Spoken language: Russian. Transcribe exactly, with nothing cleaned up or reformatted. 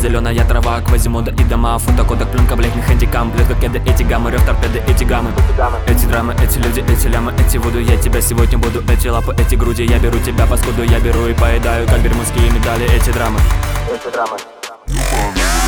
зеленая трава, квазимода и дома, фотокодек, пленка, блек, хэндикам, блек, кеды, эти гаммы, рев, торпеды, эти гаммы. Эти драмы, эти люди, эти лямы, эти воду, я тебя сегодня буду, эти лапы, эти груди, я беру тебя, паскуду, я беру и поедаю, как бермудские медали, эти драмы. Эти драмы.